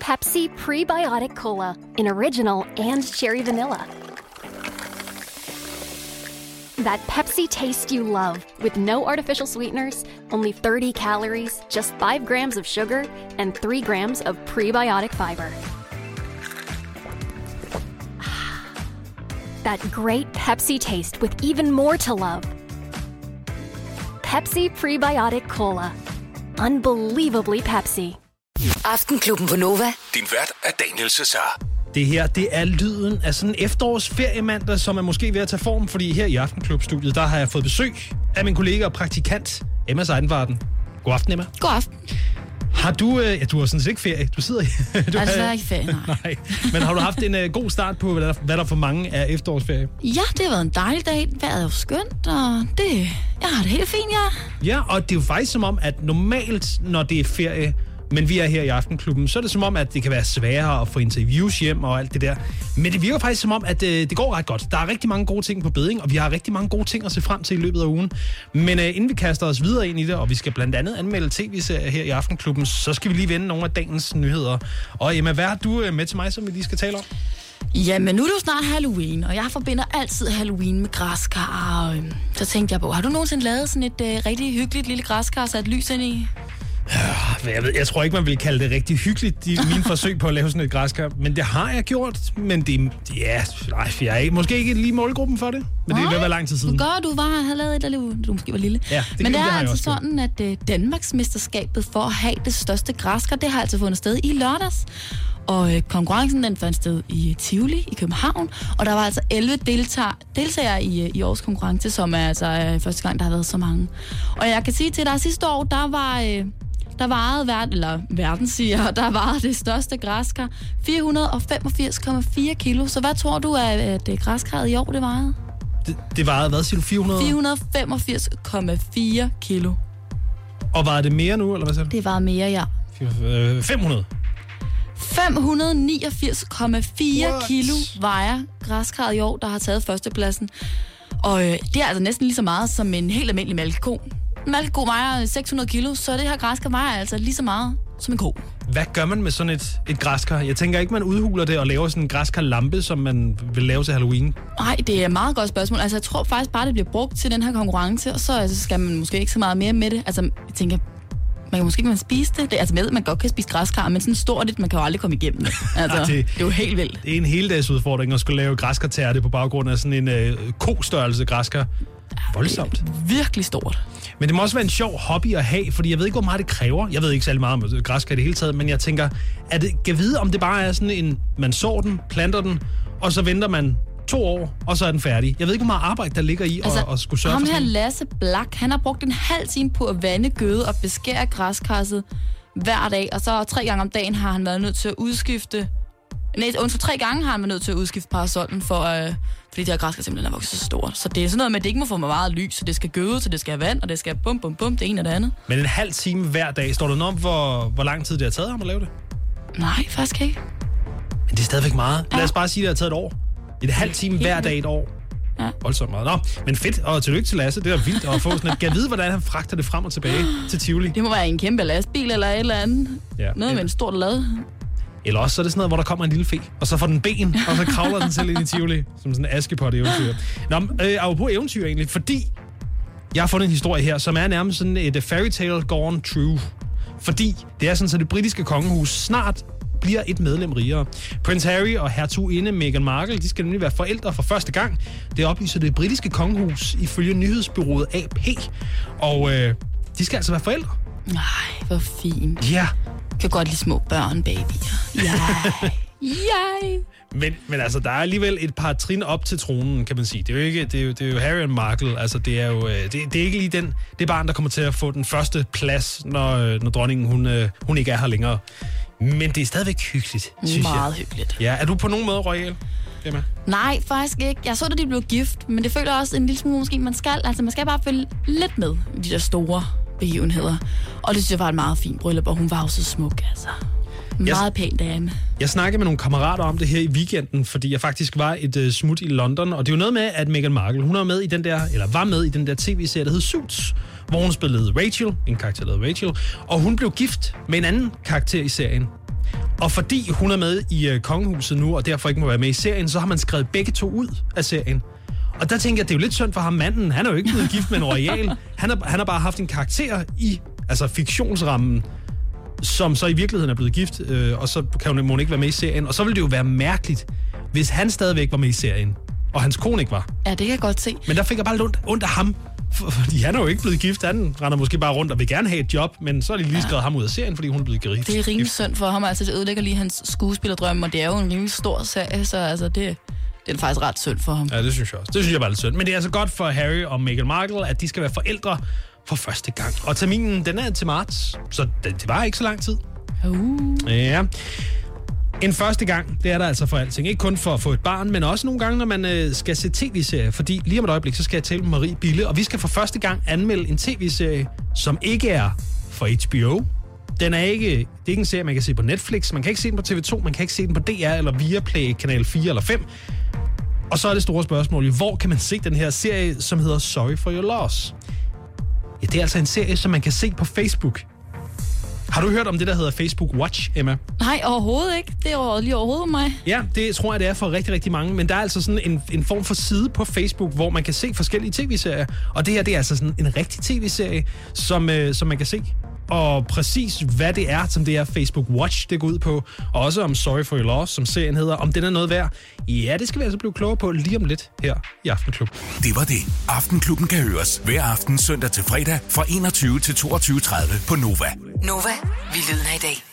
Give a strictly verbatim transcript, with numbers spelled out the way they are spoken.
Pepsi Prebiotic Cola in original and cherry vanilla. That Pepsi taste you love, with no artificial sweeteners, only thirty calories, just five grams of sugar, and three grams of prebiotic fiber. That great Pepsi taste with even more to love. Pepsi Prebiotic Cola. Unbelievably Pepsi. Aftenklubben på Nova. Din vært er Daniel Cesar. Det her, det er lyden af sådan en efterårsferiemandag, som er måske ved at tage form, fordi her i Aftenklub-studiet, der har jeg fået besøg af min kollega og praktikant, Emma Seidenvarden. God aften, Emma. God aften. Har du... Øh, ja, du har sådan set ikke ferie. Du sidder... du altså, har, ikke ferie, nej. nej. Men har du haft en øh, god start på, hvad der, hvad der for mange er efterårsferie? Ja, det har været en dejlig dag. Vejret er jo skønt, og det... Jeg har det helt fint, ja. Ja, og det er jo faktisk som om, at normalt, når det er ferie, men vi er her i Aftenklubben, så er det som om, at det kan være sværere at få interviews hjem og alt det der. Men det virker faktisk som om, at øh, det går ret godt. Der er rigtig mange gode ting på beding, og vi har rigtig mange gode ting at se frem til i løbet af ugen. Men øh, inden vi kaster os videre ind i det, og vi skal blandt andet anmelde tv-serier her i Aftenklubben, så skal vi lige vende nogle af dagens nyheder. Og Emma, hvad har du øh, med til mig, som vi lige skal tale om? Jamen, nu er det jo snart Halloween, og jeg forbinder altid Halloween med græskar. Og, øh, så tænkte jeg på, har du nogensinde lavet sådan et øh, rigtig hyggeligt lille græskar, sat lys ind i? Jeg, ved, jeg tror ikke, man vil kalde det rigtig hyggeligt, de, mine forsøg på at lave sådan et græskar. Men det har jeg gjort. Men det, ja, nej, jeg er ikke, måske ikke lige målgruppen for det. Men det er ved at være lang tid siden. Du gør, du var, havde lavet et, eller du måske var lille. Ja, det men det det er altså sådan, at uh, Danmarksmesterskabet for at have det største græskar, det har altså fundet sted i lørdags. Og uh, konkurrencen, den fandt sted i Tivoli i København. Og der var altså elleve deltager, deltagere i, i årets konkurrence, som er altså uh, første gang, der har været så mange. Og jeg kan sige til dig, sidste år, der var... Uh, Der varede verden, eller verden siger, der varede det største græskar fire hundrede og femogfirs komma fire kilo. Så hvad tror du, at, at græskaret i år, det varede? Det, det varede, hvad siger du, fire hundrede? fire hundrede og femogfirs komma fire kilo. Og varede det mere nu, eller hvad siger du? Det var mere, ja. fem hundrede? fem hundrede og niogfirs komma fire kilo vejer græskaret i år, der har taget førstepladsen. Og øh, det er altså næsten lige så meget som en helt almindelig mælkeko. En mælkeko vejer seks hundrede kilo, så det her græskar vejer altså lige så meget som en ko. Hvad gør man med sådan et, et græskar? Jeg tænker ikke, man udhuler det og laver sådan en græskarlampe, som man vil lave til Halloween. Nej, det er et meget godt spørgsmål. Altså, jeg tror faktisk bare, det bliver brugt til den her konkurrence, og så altså, skal man måske ikke så meget mere med det. Altså, jeg tænker, man kan måske ikke man spise det. det altså, med, man godt kan spise græskar, men sådan stort det, man kan jo aldrig komme igennem det. Altså, det, det er jo helt vildt. Det er en heldagsudfordring at skulle lave græskartærte på baggrund af sådan en øh, ko-størrelse græskar. Voldsomt. Virkelig stort. Men det må også være en sjov hobby at have, fordi jeg ved ikke, hvor meget det kræver. Jeg ved ikke særlig meget om græskar i det hele taget, men jeg tænker, at det kan vide, om det bare er sådan en, man sår den, planter den, og så venter man to år, og så er den færdig. Jeg ved ikke, hvor meget arbejde der ligger i altså, at, at skulle sørge for sådan. Ham her Lasse Blak, han har brugt en halv time på at vande, gøde og beskære græskasset hver dag, og så tre gange om dagen har han været nødt til at udskifte. Nej, undskyld, tre gange har han været nødt til at udskifte parasollen, for, øh, fordi det her græskar simpelthen er vokset så stort. Så det er sådan noget med, at det ikke må få meget lys, så det skal gøde, så det skal have vand, og det skal bum, bum, bum, det ene og det andet. Men en halv time hver dag, står der noget om, hvor, hvor lang tid det har taget ham at lave det? Nej, faktisk ikke. Men det er stadigvæk meget. Ja. Lad os bare sige, at det har taget et år. Et halv time hver dag et år. Ja. Voldsomt meget. Nå, men fedt, og tillykke til Lasse. Det er vildt at få sådan et... Kan vide, hvordan han fragter det frem og tilbage til Tivoli? Det må være en kæmpe lastbil eller et eller andet. Ja. Noget ja. med en stort lad. Eller også så er det sådan noget, hvor der kommer en lille fe, og så får den ben, og så kravler den selv ind i Tivoli, som sådan en Askepot-eventyr. Nå, øh, apropos eventyr egentlig, fordi jeg har fundet en historie her, som er nærmest sådan et fairy tale gone true. Fordi det er sådan, så det britiske kongehus snart bliver et medlem rigere. Prince Harry og hertuginde Meghan Markle, de skal nemlig være forældre for første gang. Det oplyser det britiske kongehus ifølge nyhedsbureauet A P. Og øh, de skal altså være forældre. Nej, hvor fint. Ja. Jeg kan godt lide små børn, babyer. Ja. Ja. Men, men altså, der er alligevel et par trin op til tronen, kan man sige. Det er jo ikke, det er jo, det er jo Harry og Markle. Altså, det er jo, det, det er ikke lige den, det barn, der kommer til at få den første plads, når, når dronningen, hun, hun ikke er her længere. Men det er stadigvæk hyggeligt, synes jeg. Meget hyggeligt. Ja, er du på nogen måde royal, Emma? Nej, faktisk ikke. Jeg så, da de blev gift, men det føler også en lille smule, måske man skal. Altså, man skal bare følge lidt med i de der store begivenheder. Og det synes jeg var et meget fint bryllup, og hun var jo så smuk, altså. Meget jeg, pæn dame. Jeg snakkede med nogle kammerater om det her i weekenden, fordi jeg faktisk var et uh, smut i London, og det er jo noget med, at Meghan Markle, hun er med i den der, eller var med i den der tv-serie, der hed Suits, hvor hun spillede Rachel, en karakter, der hed Rachel, og hun blev gift med en anden karakter i serien. Og fordi hun er med i øh, Kongehuset nu, og derfor ikke må være med i serien, så har man skrevet begge to ud af serien. Og der tænker jeg, at det er jo lidt synd for ham manden. Han er jo ikke blevet gift med en royal. Han har, han har bare haft en karakter i altså fiktionsrammen, som så i virkeligheden er blevet gift, øh, og så kan hun, hun ikke være med i serien. Og så ville det jo være mærkeligt, hvis han stadigvæk var med i serien, og hans kone ikke var. Ja, det kan jeg godt se. Men der fik jeg bare lidt ondt, ondt af ham, for, fordi han er jo ikke blevet gift. Han render måske bare rundt og vil gerne have et job, men så er de lige skrevet ja. ham ud af serien, fordi hun er blevet gift. Det er rimelig synd for ham, altså det ødelægger lige hans skuespillerdrøm, og det er jo en rimelig stor serie, så altså det... Det er faktisk ret synd for ham. Ja, det synes jeg også. Det synes jeg bare er lidt synd. Men det er altså godt for Harry og Meghan Markle, at de skal være forældre for første gang. Og terminen, den er til marts, så det, det var ikke så lang tid. Uh. Ja. En første gang, det er der altså for alting. Ikke kun for at få et barn, men også nogle gange, når man øh, skal se tv-serier. Fordi lige om et øjeblik, så skal jeg tale med Marie Bille, og vi skal for første gang anmelde en tv-serie, som ikke er for H B O. Den er ikke, det er ikke en serie, man kan se på Netflix. Man kan ikke se den på T V to, man kan ikke se den på D R eller Viaplay, kanal fire eller fem. Og så er det store spørgsmål, hvor kan man se den her serie, som hedder Sorry for Your Loss? Ja, det er altså en serie, som man kan se på Facebook. Har du hørt om det, der hedder Facebook Watch, Emma? Nej, overhovedet ikke. Det er jo lige overhovedet mig. Ja, det tror jeg, det er for rigtig, rigtig mange. Men der er altså sådan en, en form for side på Facebook, hvor man kan se forskellige tv-serier. Og det her, det er altså sådan en rigtig tv-serie, som, øh, som man kan se. Og præcis hvad det er, som det er Facebook Watch, det går ud på. Og også om Sorry for Your Loss, som serien hedder. Om den er noget værd. Ja, det skal vi altså blive klogere på lige om lidt her i Aftenklub. Det var det. Aftenklubben kan høres hver aften søndag til fredag fra enogtyve til toogtyve tredive på Nova. Nova, vi lyder i dag.